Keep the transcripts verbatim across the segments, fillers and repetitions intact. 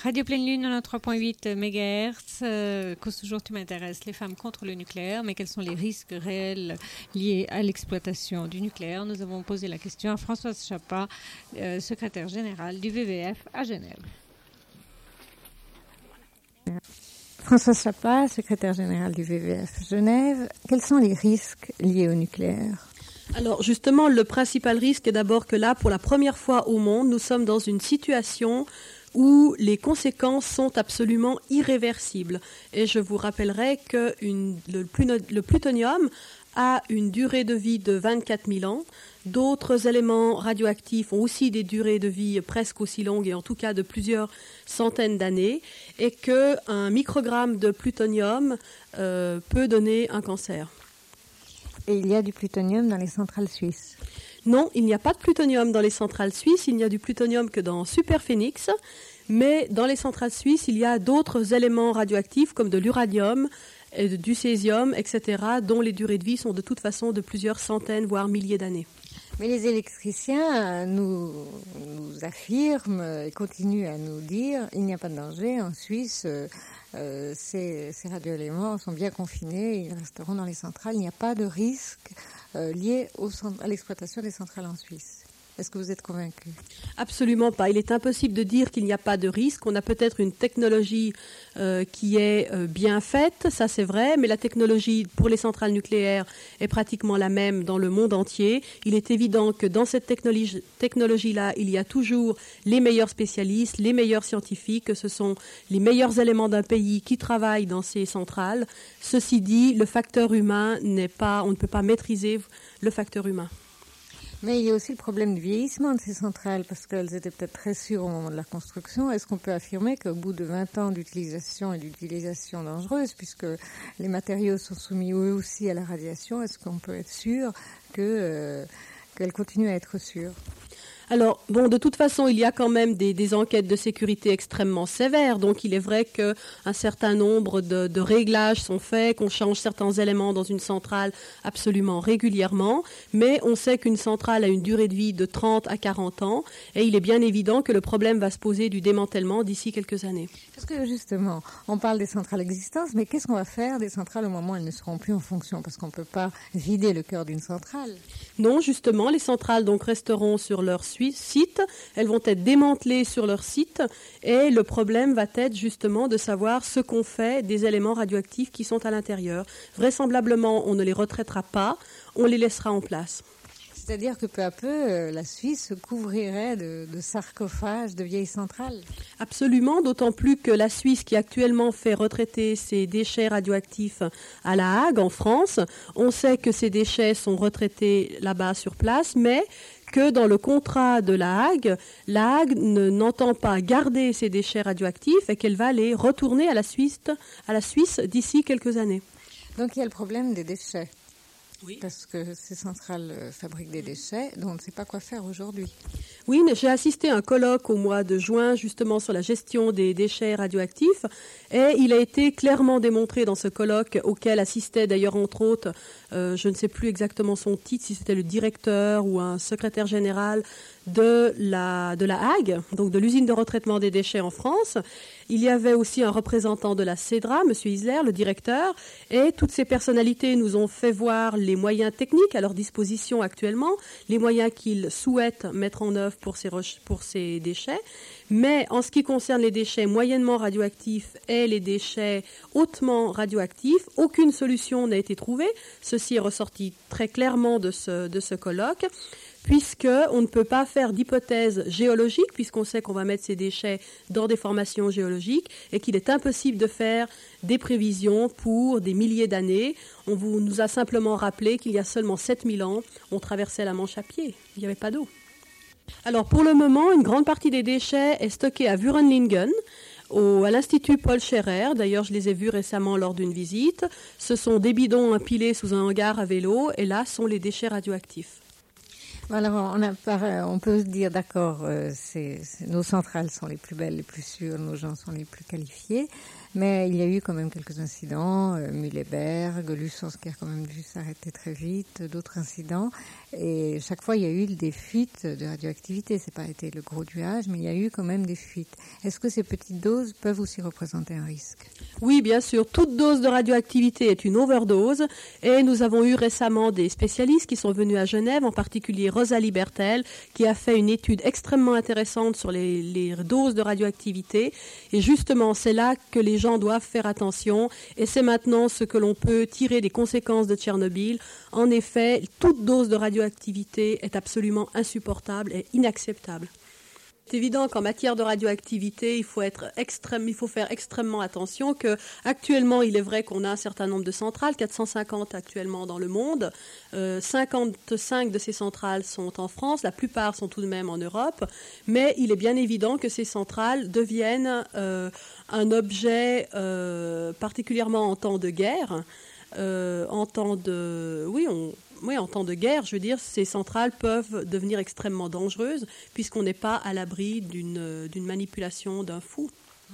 Radio Pleine Lune, quatre-vingt-trois virgule huit mégahertz. Euh, cause toujours, tu m'intéresses, les femmes contre le nucléaire, mais quels sont les risques réels liés à l'exploitation du nucléaire? Nous avons posé la question à Françoise Chapa, euh, secrétaire générale du V V F à Genève. Françoise Chapa, secrétaire générale du V V F Genève, quels sont les risques liés au nucléaire? Alors justement, le principal risque est d'abord que là, pour la première fois au monde, nous sommes dans une situation où les conséquences sont absolument irréversibles. Et je vous rappellerai que une, le, le plutonium a une durée de vie de vingt-quatre mille ans. D'autres éléments radioactifs ont aussi des durées de vie presque aussi longues, et en tout cas de plusieurs centaines d'années, et qu'un microgramme de plutonium euh, peut donner un cancer. Et il y a du plutonium dans les centrales suisses? Non, il n'y a pas de plutonium dans les centrales suisses, il n'y a du plutonium que dans Superphénix, mais dans les centrales suisses, il y a d'autres éléments radioactifs comme de l'uranium, et du césium, et cetera, dont les durées de vie sont de toute façon de plusieurs centaines, voire milliers d'années. Mais les électriciens nous, nous affirment et continuent à nous dire qu'il n'y a pas de danger. En Suisse, euh, ces, ces radioéléments sont bien confinés, ils resteront dans les centrales. Il n'y a pas de risque euh, lié au, à l'exploitation des centrales en Suisse. Est-ce que vous êtes convaincu? Absolument pas. Il est impossible de dire qu'il n'y a pas de risque. On a peut-être une technologie euh, qui est euh, bien faite, ça c'est vrai, mais la technologie pour les centrales nucléaires est pratiquement la même dans le monde entier. Il est évident que dans cette technologie, technologie-là, il y a toujours les meilleurs spécialistes, les meilleurs scientifiques, que ce sont les meilleurs éléments d'un pays qui travaillent dans ces centrales. Ceci dit, le facteur humain n'est pas, on ne peut pas maîtriser le facteur humain. Mais il y a aussi le problème du vieillissement de ces centrales, parce qu'elles étaient peut-être très sûres au moment de la construction. Est-ce qu'on peut affirmer qu'au bout de vingt ans d'utilisation et d'utilisation dangereuse, puisque les matériaux sont soumis eux aussi à la radiation, est-ce qu'on peut être sûr que, euh, qu'elles continuent à être sûres? Alors, bon, de toute façon, il y a quand même des, des enquêtes de sécurité extrêmement sévères. Donc, il est vrai qu'un certain nombre de, de réglages sont faits, qu'on change certains éléments dans une centrale absolument régulièrement. Mais on sait qu'une centrale a une durée de vie de trente à quarante ans. Et il est bien évident que le problème va se poser du démantèlement d'ici quelques années. Parce que, justement, on parle des centrales existantes, mais qu'est-ce qu'on va faire des centrales au moment où elles ne seront plus en fonction? Parce qu'on ne peut pas vider le cœur d'une centrale. Non, justement, les centrales donc resteront sur leur site, elles vont être démantelées sur leur site et le problème va être justement de savoir ce qu'on fait des éléments radioactifs qui sont à l'intérieur. Vraisemblablement, on ne les retraitera pas, on les laissera en place. C'est-à-dire que peu à peu, la Suisse se couvrirait de, de sarcophages de vieilles centrales? Absolument, d'autant plus que la Suisse, qui actuellement fait retraiter ses déchets radioactifs à La Hague, en France, on sait que ces déchets sont retraités là-bas sur place, mais que dans le contrat de La Hague, La Hague ne, n'entend pas garder ces déchets radioactifs et qu'elle va les retourner à la Suisse, à la Suisse d'ici quelques années. Donc il y a le problème des déchets. Oui. Parce que ces centrales fabriquent des déchets dont on ne sait pas quoi faire aujourd'hui. Oui, mais j'ai assisté à un colloque au mois de juin justement sur la gestion des déchets radioactifs et il a été clairement démontré dans ce colloque auquel assistait d'ailleurs entre autres, euh, je ne sais plus exactement son titre, si c'était le directeur ou un secrétaire général de la, de la Hague, donc de l'usine de retraitement des déchets en France. Il y avait aussi un représentant de la CEDRA, M. Isler, le directeur, et toutes ces personnalités nous ont fait voir les moyens techniques à leur disposition actuellement, les moyens qu'ils souhaitent mettre en œuvre pour ces, pour ces déchets. Mais en ce qui concerne les déchets moyennement radioactifs et les déchets hautement radioactifs, aucune solution n'a été trouvée. Ceci est ressorti très clairement de ce, de ce colloque, puisqu'on ne peut pas faire d'hypothèse géologique, puisqu'on sait qu'on va mettre ces déchets dans des formations géologiques, et qu'il est impossible de faire des prévisions pour des milliers d'années. On vous, nous a simplement rappelé qu'il y a seulement sept mille ans, on traversait la Manche à pied, il n'y avait pas d'eau. Alors pour le moment, une grande partie des déchets est stockée à Wurenlingen, Au, à l'Institut Paul Scherrer. D'ailleurs, je les ai vus récemment lors d'une visite. Ce sont des bidons empilés sous un hangar à vélo, et là sont les déchets radioactifs. Alors, on, a, on peut se dire, d'accord, euh, c'est, c'est, nos centrales sont les plus belles, les plus sûres, nos gens sont les plus qualifiés, Mais il y a eu quand même quelques incidents, euh, Mühleberg, Luçon qui a quand même dû s'arrêter très vite, d'autres incidents. Et chaque fois, il y a eu des fuites de radioactivité. C'est pas été le gros nuage, mais il y a eu quand même des fuites. Est-ce que ces petites doses peuvent aussi représenter un risque? Oui, bien sûr. Toute dose de radioactivité est une overdose. Et nous avons eu récemment des spécialistes qui sont venus à Genève, en particulier Rosalie Bertel, qui a fait une étude extrêmement intéressante sur les, les doses de radioactivité. Et justement, c'est là que les gens doivent faire attention. Et c'est maintenant ce que l'on peut tirer des conséquences de Tchernobyl. En effet, toute dose de radioactivité est absolument insupportable et inacceptable. C'est évident qu'en matière de radioactivité, il faut être extrême, il faut faire extrêmement attention que actuellement, il est vrai qu'on a un certain nombre de centrales, quatre cent cinquante actuellement dans le monde. Euh, cinquante-cinq de ces centrales sont en France, la plupart sont tout de même en Europe, mais il est bien évident que ces centrales deviennent euh, un objet euh, particulièrement en temps de guerre, euh, en temps de, oui, on Oui, en temps de guerre, je veux dire, ces centrales peuvent devenir extrêmement dangereuses puisqu'on n'est pas à l'abri d'une, d'une manipulation d'un fou.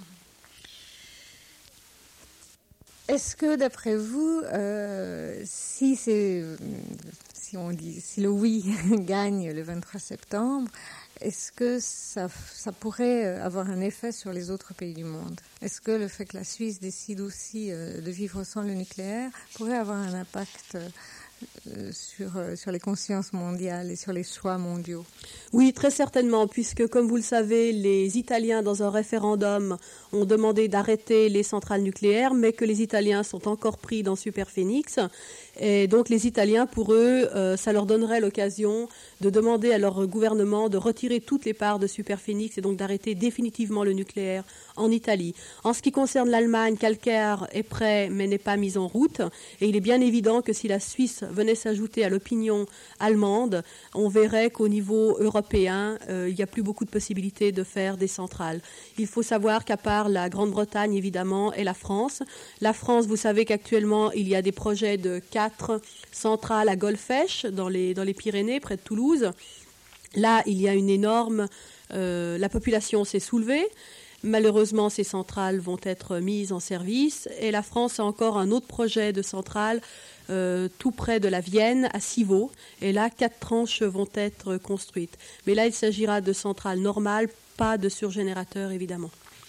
Est-ce que, d'après vous, euh, si, c'est, si, on dit, si le oui gagne le vingt-trois septembre, est-ce que ça, ça pourrait avoir un effet sur les autres pays du monde? Est-ce que le fait que la Suisse décide aussi euh, de vivre sans le nucléaire pourrait avoir un impact euh, Sur, sur les consciences mondiales et sur les choix mondiaux? Oui, très certainement, puisque, comme vous le savez, les Italiens, dans un référendum, ont demandé d'arrêter les centrales nucléaires, mais que les Italiens sont encore pris dans Superphénix. Et donc, les Italiens, pour eux, euh, ça leur donnerait l'occasion de demander à leur gouvernement de retirer toutes les parts de Superphénix et donc d'arrêter définitivement le nucléaire en Italie. En ce qui concerne l'Allemagne, Calcaire est prêt, mais n'est pas mis en route. Et il est bien évident que si la Suisse venait s'ajouter à l'opinion allemande, on verrait qu'au niveau européen, euh, il n'y a plus beaucoup de possibilités de faire des centrales. Il faut savoir qu'à part la Grande-Bretagne, évidemment, et la France, la France, vous savez qu'actuellement, il y a des projets de quatre centrales à Golfech, dans les, dans les Pyrénées, près de Toulouse. Là, il y a une énorme... Euh, la population s'est soulevée. Malheureusement, ces centrales vont être mises en service. Et la France a encore un autre projet de centrale euh, tout près de la Vienne, à Civaux. Et là, quatre tranches vont être construites. Mais là, il s'agira de centrales normales, pas de surgénérateurs, évidemment.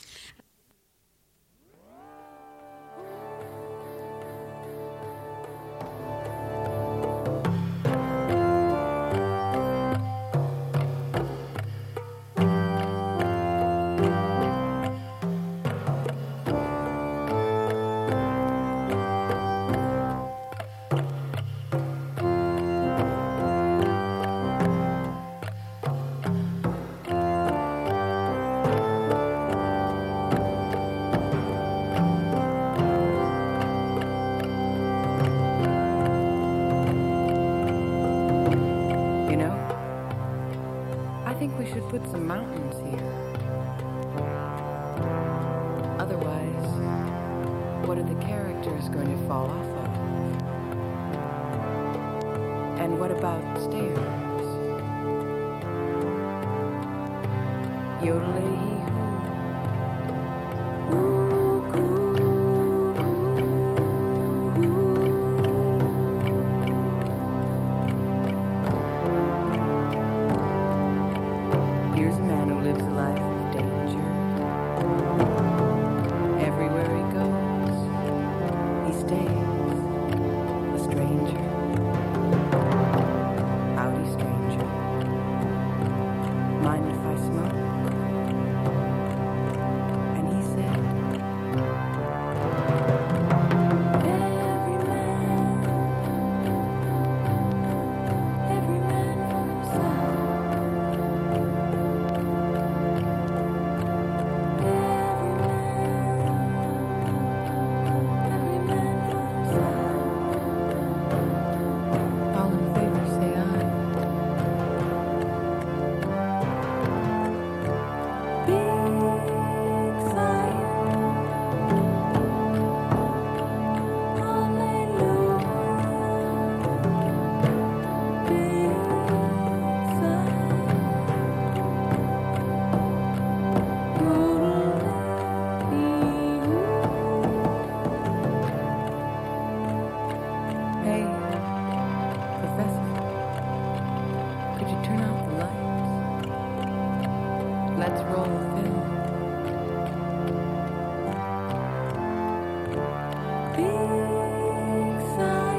Put some mountains here. Otherwise, what are the characters going to fall off of? And what about stairs? Yodeling. Mind if I smoke? grow thin. Big sigh.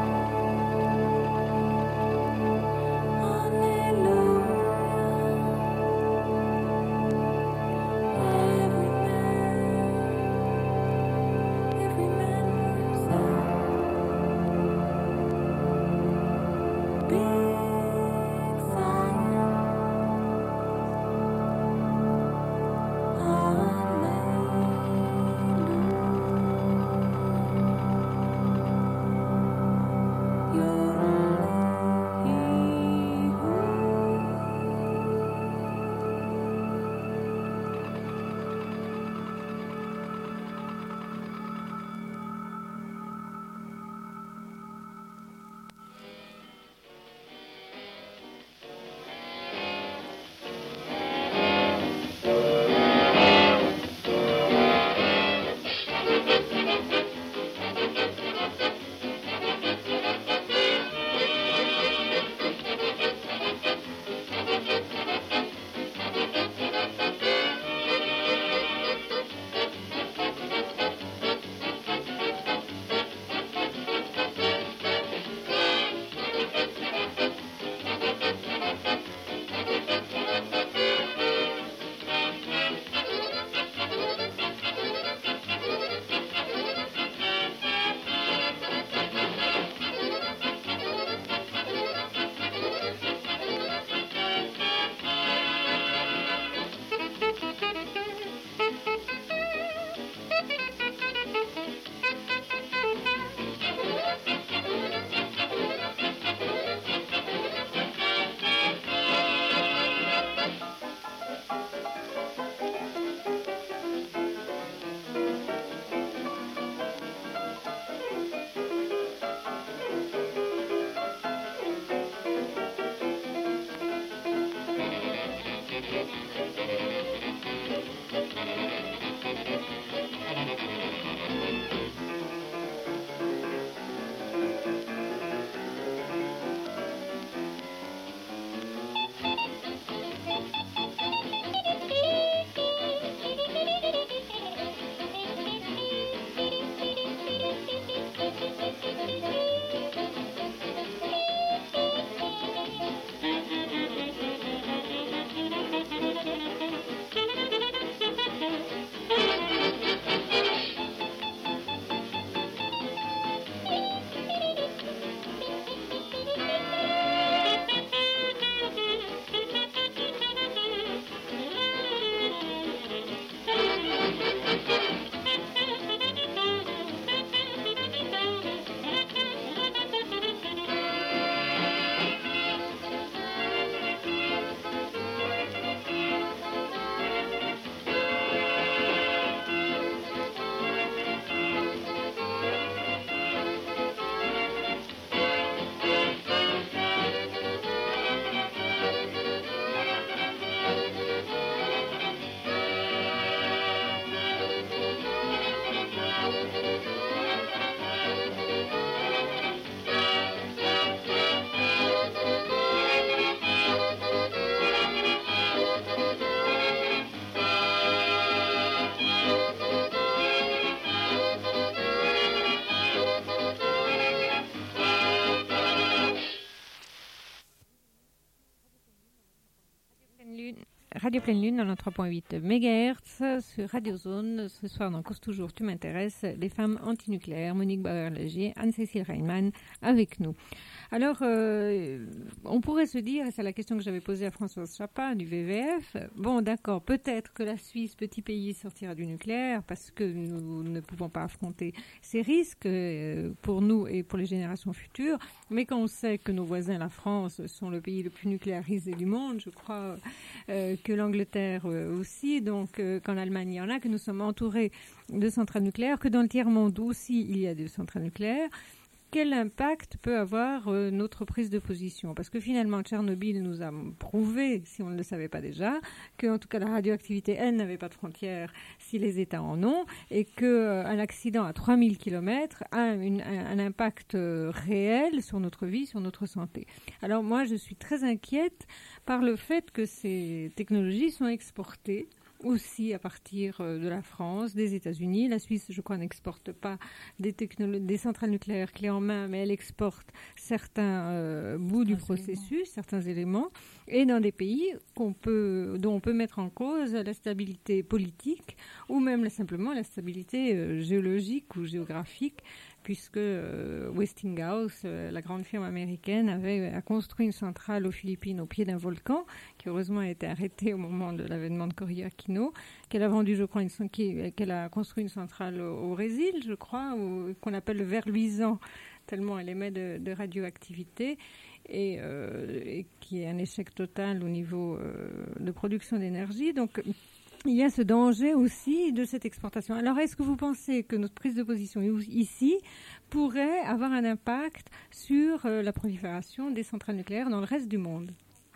Radio Pleine Lune, dans trois virgule huit mégahertz sur Radio Zone. Ce soir, dans Cause Toujours, tu m'intéresses, les femmes antinucléaires, Monique Bauer-Léger, Anne-Cécile Reimann, avec nous. Alors, euh, on pourrait se dire, et c'est la question que j'avais posée à Françoise Chapin du V V F, bon d'accord, peut-être que la Suisse, petit pays, sortira du nucléaire parce que nous ne pouvons pas affronter ces risques euh, pour nous et pour les générations futures, mais quand on sait que nos voisins, la France, sont le pays le plus nucléarisé du monde, je crois euh, que l'Angleterre euh, aussi, donc euh, qu'en Allemagne il y en a, que nous sommes entourés de centrales nucléaires, que dans le tiers-monde aussi il y a des centrales nucléaires. quel impact peut avoir euh, notre prise de position. Parce que finalement, Tchernobyl nous a prouvé, si on ne le savait pas déjà, qu'en tout cas la radioactivité, elle, n'avait pas de frontières si les États en ont, et qu'un euh, accident à trois mille kilomètres a une, un, un impact euh, réel sur notre vie, sur notre santé. Alors moi, je suis très inquiète par le fait que ces technologies sont exportées aussi à partir de la France, des États-Unis. La Suisse, je crois, n'exporte pas des, technolo- des centrales nucléaires clés en main, mais elle exporte certains euh, bouts du processus, éléments. certains éléments, et dans des pays qu'on peut, dont on peut mettre en cause la stabilité politique ou même simplement la stabilité euh, géologique ou géographique, puisque euh, Westinghouse, euh, la grande firme américaine, avait a construit une centrale aux Philippines au pied d'un volcan, qui heureusement a été arrêtée au moment de l'avènement de Cory Aquino, qu'elle a vendu, je crois, une, qui, qu'elle a construit une centrale au, au Brésil, je crois, où, qu'on appelle le ver luisant, tellement elle émet de, de radioactivité, et, euh, et qui est un échec total au niveau euh, de production d'énergie. Donc, il y a ce danger aussi de cette exportation. Alors, est-ce que vous pensez que notre prise de position ici pourrait avoir un impact sur euh, la prolifération des centrales nucléaires dans le reste du monde ?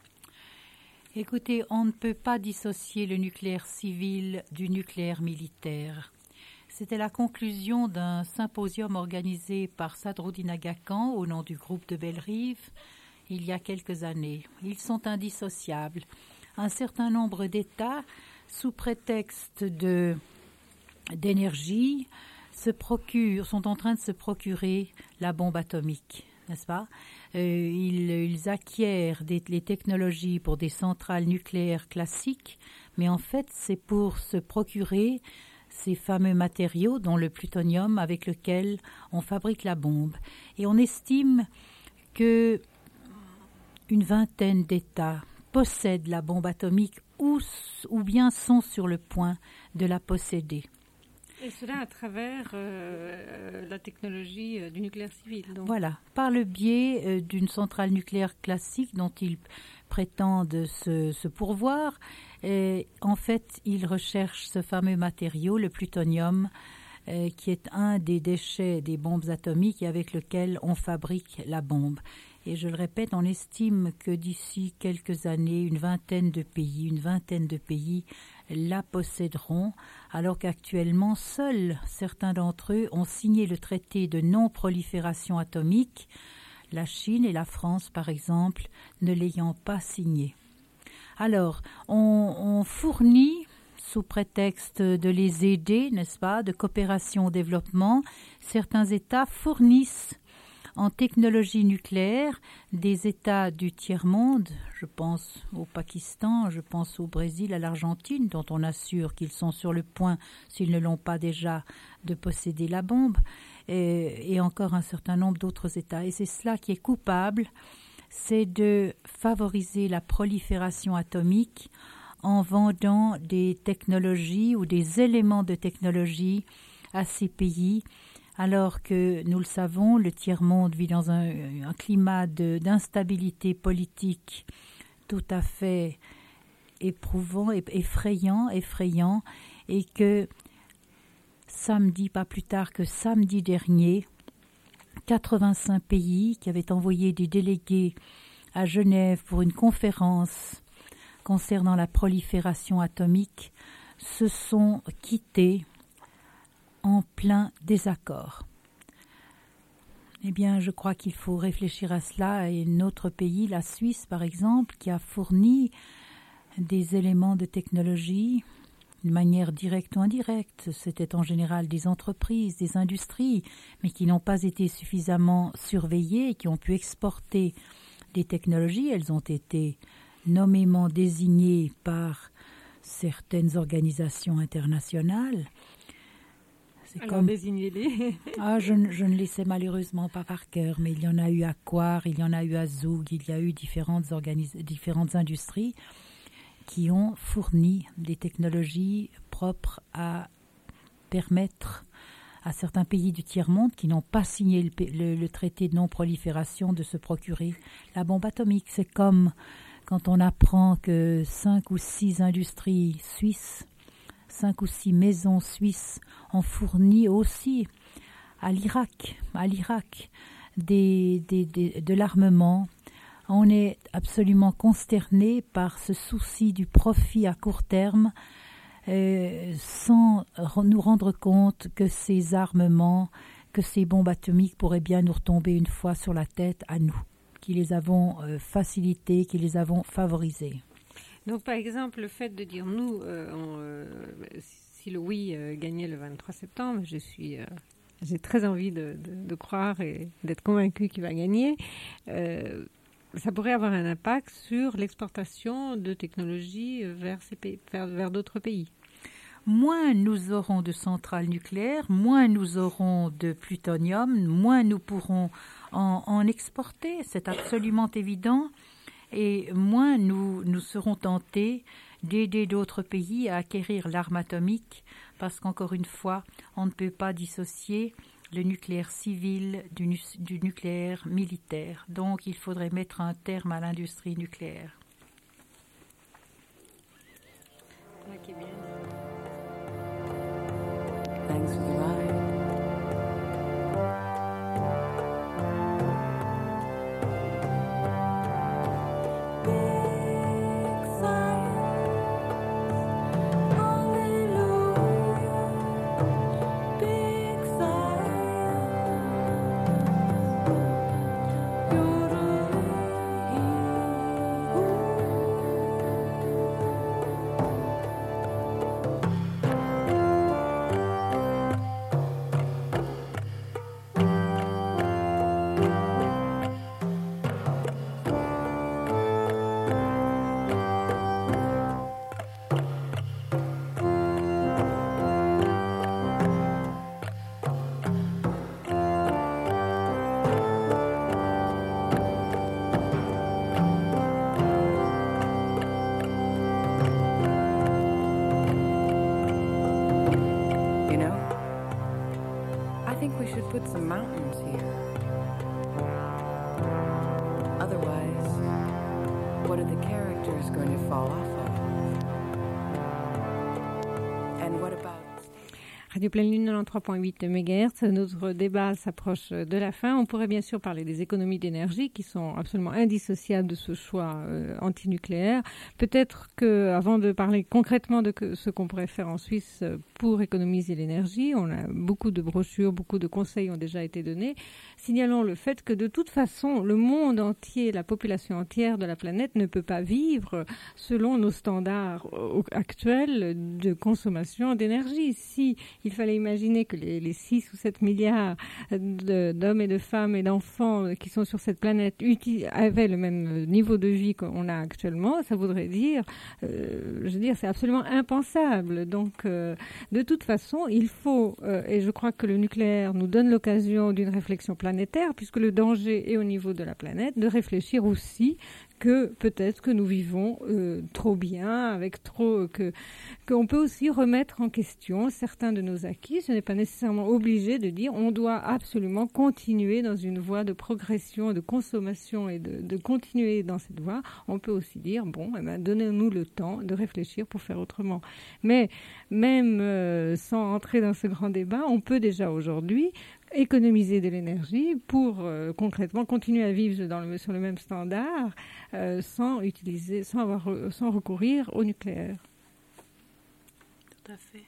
Écoutez, on ne peut pas dissocier le nucléaire civil du nucléaire militaire. C'était la conclusion d'un symposium organisé par Sadruddin Aga Khan au nom du groupe de Bellerive il y a quelques années. Ils sont indissociables. Un certain nombre d'États, sous prétexte de, d'énergie, se procurent, sont en train de se procurer la bombe atomique, n'est-ce pas ? euh, ils, ils acquièrent des, les technologies pour des centrales nucléaires classiques, mais en fait, c'est pour se procurer ces fameux matériaux, dont le plutonium, avec lequel on fabrique la bombe. Et on estime que une vingtaine d'États possèdent la bombe atomique ou, ou bien sont sur le point de la posséder. Et cela à travers euh, la technologie euh, du nucléaire civil. Donc. Voilà, par le biais euh, d'une centrale nucléaire classique dont ils prétendent se, se pourvoir. Et en fait, ils recherchent ce fameux matériau, le plutonium, euh, qui est un des déchets des bombes atomiques et avec lequel on fabrique la bombe. Et je le répète, on estime que d'ici quelques années, une vingtaine de pays, une vingtaine de pays la posséderont, alors qu'actuellement, seuls certains d'entre eux ont signé le traité de non-prolifération atomique, la Chine et la France, par exemple, ne l'ayant pas signé. Alors, on, on fournit, sous prétexte de les aider, n'est-ce pas, de coopération au développement, certains États fournissent en technologie nucléaire des États du tiers-monde, je pense au Pakistan, je pense au Brésil, à l'Argentine, dont on assure qu'ils sont sur le point, s'ils ne l'ont pas déjà, de posséder la bombe, et, et encore un certain nombre d'autres États. Et c'est cela qui est coupable, c'est de favoriser la prolifération atomique en vendant des technologies ou des éléments de technologie à ces pays, alors que, nous le savons, le tiers-monde vit dans un, un climat de, d'instabilité politique tout à fait éprouvant, effrayant, effrayant, et que samedi, pas plus tard que samedi dernier, quatre-vingt-cinq pays qui avaient envoyé des délégués à Genève pour une conférence concernant la prolifération atomique se sont quittés en plein désaccord. Eh bien, je crois qu'il faut réfléchir à cela. Et notre pays, la Suisse, par exemple, qui a fourni des éléments de technologie de manière directe ou indirecte, c'était en général des entreprises, des industries, mais qui n'ont pas été suffisamment surveillées et qui ont pu exporter des technologies. Elles ont été nommément désignées par certaines organisations internationales. C'est Alors comme... désignez-les. ah, je, je ne les sais malheureusement pas par cœur, mais il y en a eu à Coire, il y en a eu à Zoug, il y a eu différentes, organis... différentes industries qui ont fourni des technologies propres à permettre à certains pays du tiers-monde qui n'ont pas signé le, le, le traité de non-prolifération de se procurer la bombe atomique. C'est comme quand on apprend que cinq ou six industries suisses, cinq ou six maisons suisses ont fourni aussi à l'Irak, à l'Irak des, des, des, de l'armement. On est absolument consterné par ce souci du profit à court terme, euh, sans nous rendre compte que ces armements, que ces bombes atomiques pourraient bien nous retomber une fois sur la tête à nous, qui les avons euh, facilités, qui les avons favorisés. Donc, par exemple, le fait de dire nous, euh, on, euh, si le oui euh, gagnait le vingt-trois septembre, je suis, euh, j'ai très envie de, de, de croire et d'être convaincue qu'il va gagner. Euh, ça pourrait avoir un impact sur l'exportation de technologies vers, ces pays, vers, vers d'autres pays. Moins nous aurons de centrales nucléaires, moins nous aurons de plutonium, moins nous pourrons en, en exporter, c'est absolument évident, et moins nous, nous serons tentés d'aider d'autres pays à acquérir l'arme atomique, parce qu'encore une fois, on ne peut pas dissocier le nucléaire civil du, nu- du nucléaire militaire. Donc, il faudrait mettre un terme à l'industrie nucléaire. Thanks for the ride. Put some mountains here. Otherwise, what are the characters going to fall off of? And what about... Radio Pleine Lune quatre-vingt-trois virgule huit mégahertz. Notre débat s'approche de la fin. On pourrait bien sûr parler des économies d'énergie qui sont absolument indissociables de ce choix euh, antinucléaire. Peut-être que, avant de parler concrètement de que, ce qu'on pourrait faire en Suisse pour économiser l'énergie, on a beaucoup de brochures, beaucoup de conseils ont déjà été donnés. Signalons le fait que de toute façon, le monde entier, la population entière de la planète ne peut pas vivre selon nos standards actuels de consommation d'énergie. Si il fallait imaginer que les, les six ou sept milliards de, d'hommes et de femmes et d'enfants qui sont sur cette planète uti- avaient le même niveau de vie qu'on a actuellement, ça voudrait dire, euh, je veux dire, c'est absolument impensable. Donc, euh, de toute façon, il faut, euh, et je crois que le nucléaire nous donne l'occasion d'une réflexion planétaire, puisque le danger est au niveau de la planète, de réfléchir aussi que peut-être que nous vivons euh, trop bien, avec trop que qu'on peut aussi remettre en question certains de nos acquis. Ce n'est pas nécessairement obligé de dire on doit absolument continuer dans une voie de progression, de consommation et de, de continuer dans cette voie. On peut aussi dire bon, eh ben, donnez-nous le temps de réfléchir pour faire autrement. Mais même euh, sans entrer dans ce grand débat, on peut déjà aujourd'hui économiser de l'énergie pour euh, concrètement continuer à vivre dans le, sur le même standard euh, sans utiliser, sans avoir, sans recourir au nucléaire. Tout à fait.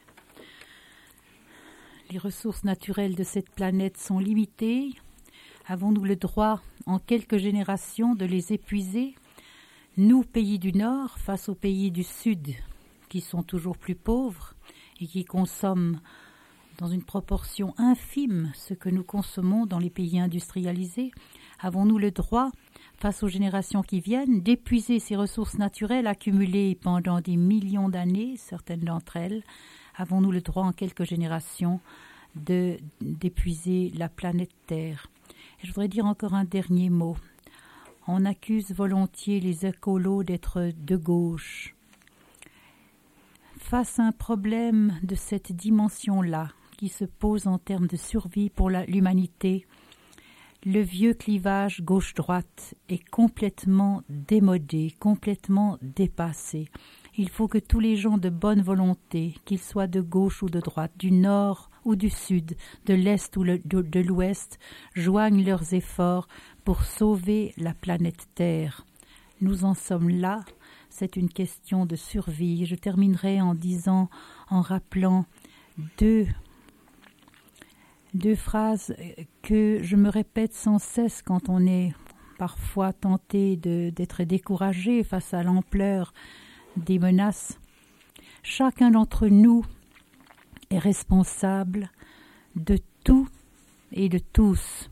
Les ressources naturelles de cette planète sont limitées. Avons-nous le droit, en quelques générations, de les épuiser? Nous, pays du Nord, face aux pays du Sud, qui sont toujours plus pauvres et qui consomment dans une proportion infime ce que nous consommons dans les pays industrialisés, avons-nous le droit, face aux générations qui viennent, d'épuiser ces ressources naturelles accumulées pendant des millions d'années, certaines d'entre elles? Avons-nous le droit, en quelques générations, de, d'épuiser la planète Terre? Et je voudrais dire encore un dernier mot. On accuse volontiers les écolos d'être de gauche. Face à un problème de cette dimension-là, qui se pose en termes de survie pour la, l'humanité, le vieux clivage gauche-droite est complètement démodé, complètement dépassé. Il faut que tous les gens de bonne volonté, qu'ils soient de gauche ou de droite, du nord ou du sud, de l'est ou le, de, de l'ouest, joignent leurs efforts pour sauver la planète Terre. Nous en sommes là, c'est une question de survie. Je terminerai en disant, en rappelant deux, deux phrases que je me répète sans cesse quand on est parfois tenté de, d'être découragé face à l'ampleur des menaces. Chacun d'entre nous est responsable de tout et de tous.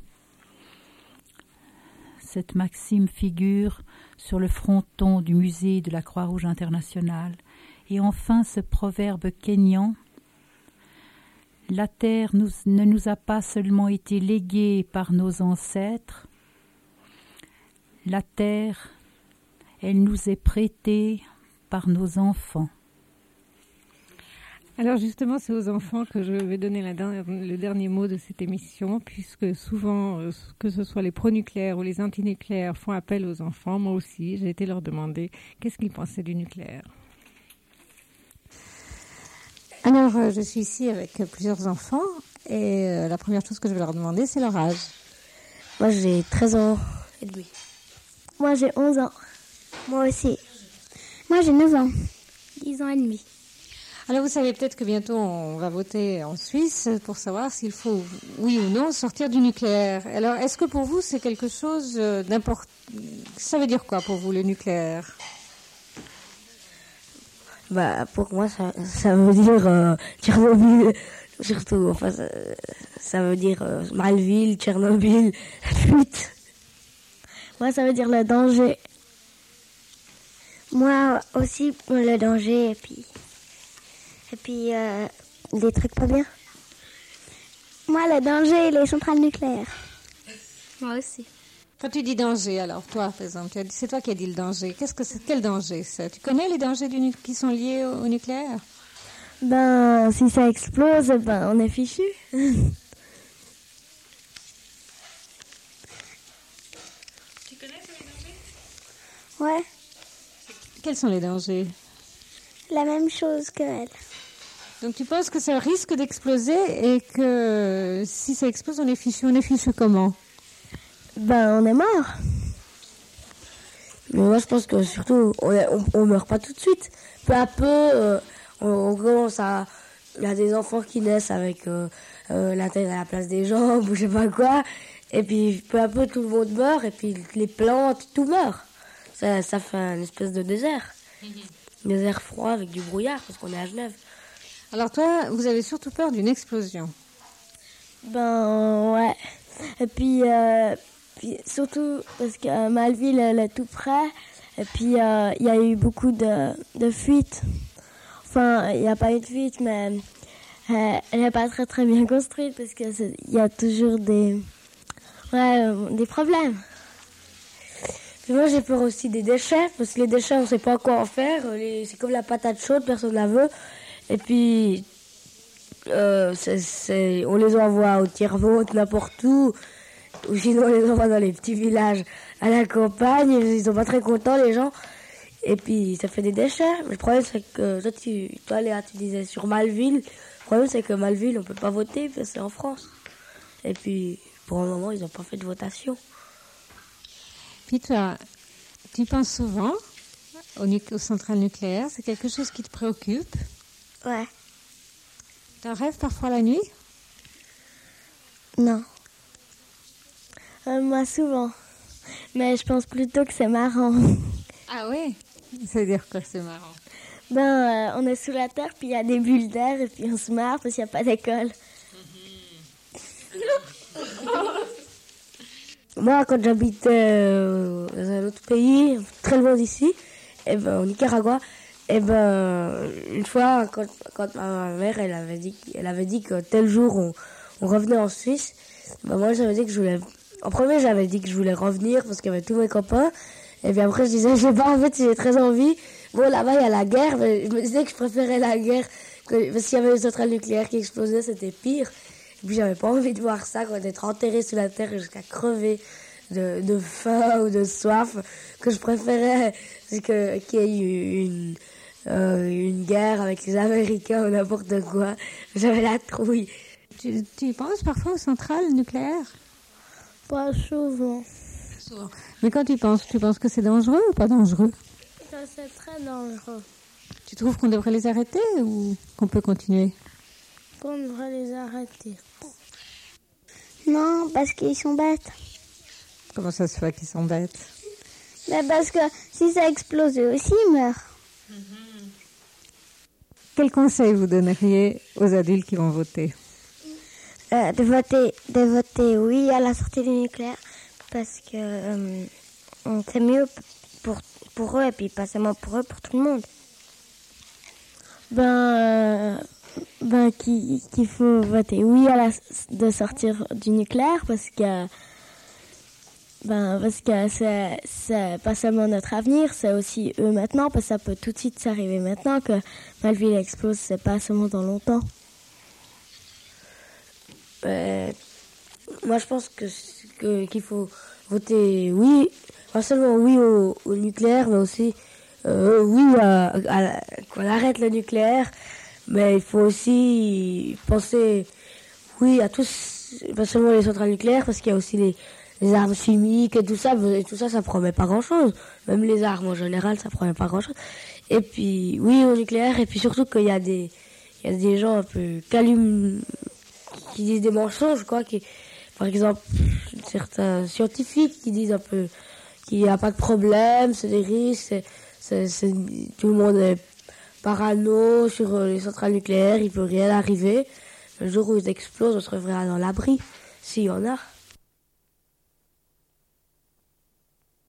Cette maxime figure sur le fronton du musée de la Croix-Rouge internationale. Et enfin ce proverbe kényan: la terre nous, ne nous a pas seulement été léguée par nos ancêtres, la terre, elle nous est prêtée par nos enfants. Alors justement, c'est aux enfants que je vais donner la dernière, le dernier mot de cette émission, puisque souvent, euh, que ce soit les pro-nucléaires ou les anti-nucléaires font appel aux enfants. Moi aussi, j'ai été leur demander qu'est-ce qu'ils pensaient du nucléaire. Alors, euh, je suis ici avec plusieurs enfants et euh, la première chose que je vais leur demander, c'est leur âge. Moi, j'ai treize ans et demi. Moi, j'ai onze ans. Moi aussi. Moi, j'ai neuf ans. dix ans et demi. Alors, vous savez peut-être que bientôt on va voter en Suisse pour savoir s'il faut, oui ou non, sortir du nucléaire. Alors, est-ce que pour vous, c'est quelque chose d'important? Ça veut dire quoi pour vous, le nucléaire? Bah, pour moi, ça, ça veut dire euh, Tchernobyl, surtout. Enfin, ça, ça veut dire euh, Malville, Tchernobyl, fuite. Moi, ça veut dire le danger. Moi aussi, le danger, et puis... Et puis, euh, des trucs pas bien. Moi, le danger et les centrales nucléaires. Moi aussi. Quand tu dis danger, alors toi, par exemple, tu as dit- c'est toi qui as dit le danger. Qu'est-ce que c'est, quel danger c'est? Tu connais les dangers du nu- qui sont liés au, au nucléaire? Ben, si ça explose, ben, on est fichu. Tu connais ces dangers? Ouais, Quels sont les dangers? la même chose que elle. Donc tu penses que ça risque d'exploser et que si ça explose, on est fichu. On est fichu comment? Ben, on est mort. Mais moi, je pense que surtout, on, est- on, on meurt pas tout de suite. Peu à peu, euh, on, on commence à... Il y a des enfants qui naissent avec euh, euh, la tête à la place des jambes ou je sais pas quoi. Et puis, peu à peu, tout le monde meurt. Et puis, les plantes, tout meurt. Ça, ça fait une espèce de désert. Un désert froid avec du brouillard parce qu'on est à Genève. Alors toi, vous avez surtout peur d'une explosion. Ben, ouais. Et puis, euh, puis surtout parce que euh, Malville, elle est tout près. Et puis, euh, il y a eu beaucoup de, de fuites. Enfin, il n'y a pas eu de fuite, mais euh, elle n'est pas très très bien construite parce que c'est- il y a toujours des, ouais, euh, des problèmes. Puis moi, j'ai peur aussi des déchets, parce que les déchets, on sait pas quoi en faire. Les- C'est comme la patate chaude, personne ne la veut. Et puis, euh, c'est- c'est- on les envoie au tiers-monde, n'importe où. Ou sinon, on les envoie dans les petits villages à la campagne. Ils sont pas très contents, les gens. Et puis, ça fait des déchets. Mais le problème, c'est que toi, tu, toi, Léa, tu disais sur Malville. Le problème, c'est que Malville, on peut pas voter, parce que c'est en France. Et puis, pour un moment, ils n'ont pas fait de votation. Puis toi, tu penses souvent aux, nu- aux centrales nucléaires. C'est quelque chose qui te préoccupe. Ouais. Tu en rêves parfois la nuit? Non. Euh, moi, souvent. Mais je pense plutôt que c'est marrant. Ah oui? Ça veut dire quoi, c'est marrant? Ben, euh, on est sous la terre, puis il y a des bulles d'air, et puis on se marre parce qu'il n'y a pas d'école. Moi, quand j'habitais euh, dans un autre pays, très loin d'ici, et ben, au Nicaragua, et ben, une fois, quand, quand ma mère, elle avait dit, elle avait dit que tel jour, on, on revenait en Suisse, ben, moi, j'avais dit que je voulais, en premier, j'avais dit que je voulais revenir parce qu'il y avait tous mes copains, et puis après, je disais, je sais pas, en fait, j'ai très envie. Bon, là-bas, il y a la guerre, mais je me disais que je préférais la guerre, que, parce qu'il y avait une centrale nucléaire qui explosait, c'était pire. Et puis, j'avais pas envie de voir ça, quoi, d'être enterré sous la terre jusqu'à crever de, de faim ou de soif, que je préférais que, qu'il y ait eu une, euh, une guerre avec les Américains ou n'importe quoi. J'avais la trouille. Tu, tu y penses parfois aux centrales nucléaires? Pas souvent. Souvent. Mais quand tu penses, tu penses que c'est dangereux ou pas dangereux? Ça, c'est très dangereux. Tu trouves qu'on devrait les arrêter ou qu'on peut continuer? On devrait les arrêter. Non, parce qu'ils sont bêtes. Comment ça se fait qu'ils sont bêtes? Mais parce que si ça explose, eux aussi, ils meurent. Mm-hmm. Quel conseil vous donneriez aux adultes qui vont voter? euh, de voter, de voter oui à la sortie du nucléaire, parce que euh, c'est mieux pour, pour eux, et puis pas seulement pour eux, pour tout le monde. Ben, euh, ben qu'il, qu'il faut voter oui à la de sortir du nucléaire, parce que ben parce que c'est, c'est pas seulement notre avenir, c'est aussi eux maintenant, parce que ça peut tout de suite s'arriver maintenant que Malville explose, c'est pas seulement dans longtemps. Euh, moi, je pense que, que qu'il faut voter oui, pas seulement oui au, au nucléaire, mais aussi euh, oui à, à, qu'on arrête le nucléaire. Mais il faut aussi penser oui à tous, pas seulement les centrales nucléaires, parce qu'il y a aussi les, les armes chimiques et tout ça. Et tout ça, ça promet pas grand-chose. Même les armes en général, ça promet pas grand-chose. Et puis oui au nucléaire, et puis surtout qu'il y a des, il y a des gens un peu calum qui disent des mensonges, quoi, qui, par exemple, certains scientifiques qui disent un peu qu'il n'y a pas de problème, c'est des risques, c'est, c'est, c'est, tout le monde est parano sur les centrales nucléaires, il peut rien arriver. Le jour où ils explosent, on se reverra dans l'abri, s'il y en a.